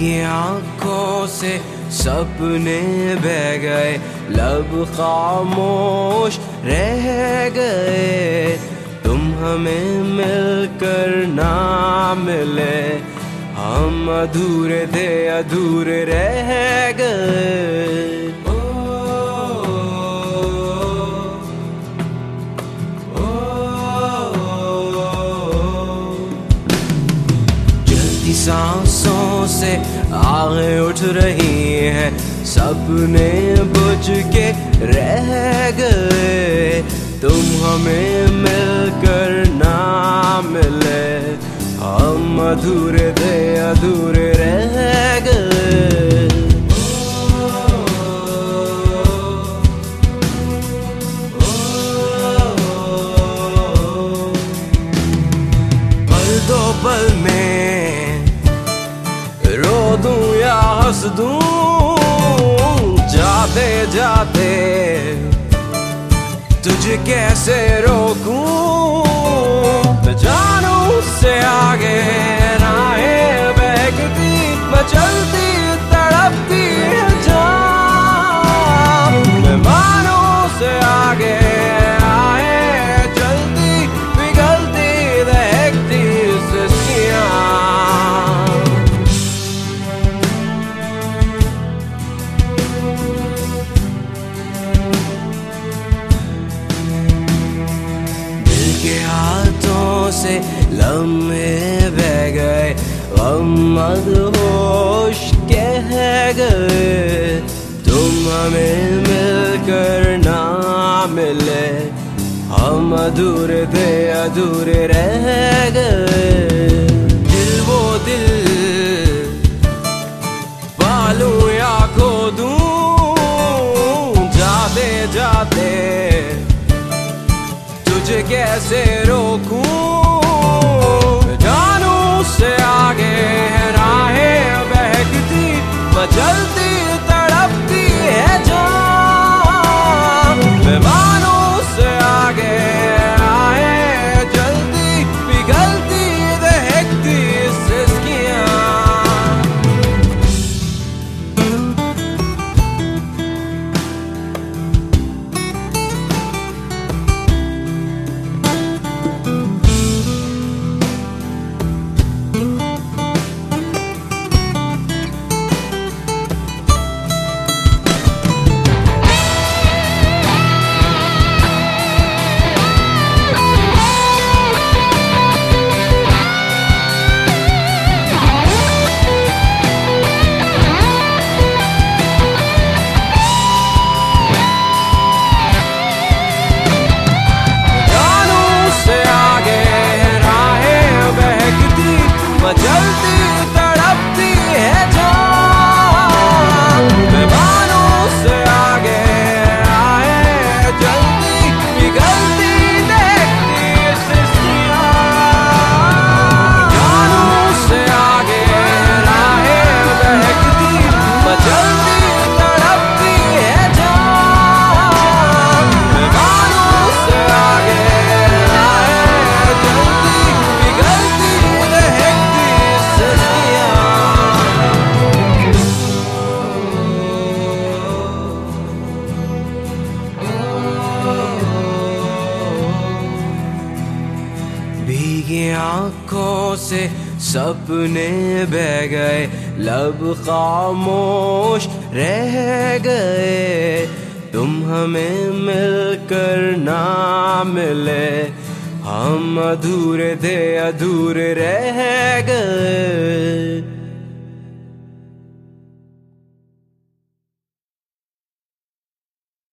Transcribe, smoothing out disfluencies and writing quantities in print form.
भीगी आंखों से सपने बह गए, लब खामोश रह गए। तुम हमें मिलकर ना मिले, हम अधूरे थे अधूरे रह गए। जल्दी सांसों से आगे उठ रही हैं, सपने बुझ के रह गए। तुम हमें मिलकर ना मिले, हम अधूरे थे अधूरे रह गए। पल दो पल में रो दूं या हंस दूं, जाते जाते तुझे कैसे रोकूं। मैं जानू उससे आगे राहें बहकती, मैं चलती तड़पती है जान। मैं मानो उससे आगे राहें चलती पिघलती दहकती सस्तियां। के हाथों से लम्हे बह गए, गम मदहोश कह गए। तुम हमें मिलकर ना मिले, हम अधूरे थे अधूरे रह गए। दिल वो दिल पालूं या खो दूं, जाते जाते तुझे कैसे रोकूं। जानू उससे आगे राहें बहकती, मैं चलती तड़पती है जान। मैं मानो उससे आगे राहें चलती पिघलती दहकती सिसकियां। जल्दी तड़पती है जान। मैं मानो उससे आगे राहें जल्दी पिघलती दहकती सिसकियां। जानू उससे आगे राहें बहकती, मैं जल्दी तड़पती है जान। मैं मानो उससे आगे राहें जल्दी पिघलती दहकती। भीगी आंखों से सपने बह गए, लब खामोश रह गए। तुम हमें मिलकर ना मिले, हम अधूरे थे अधूरे रह गए।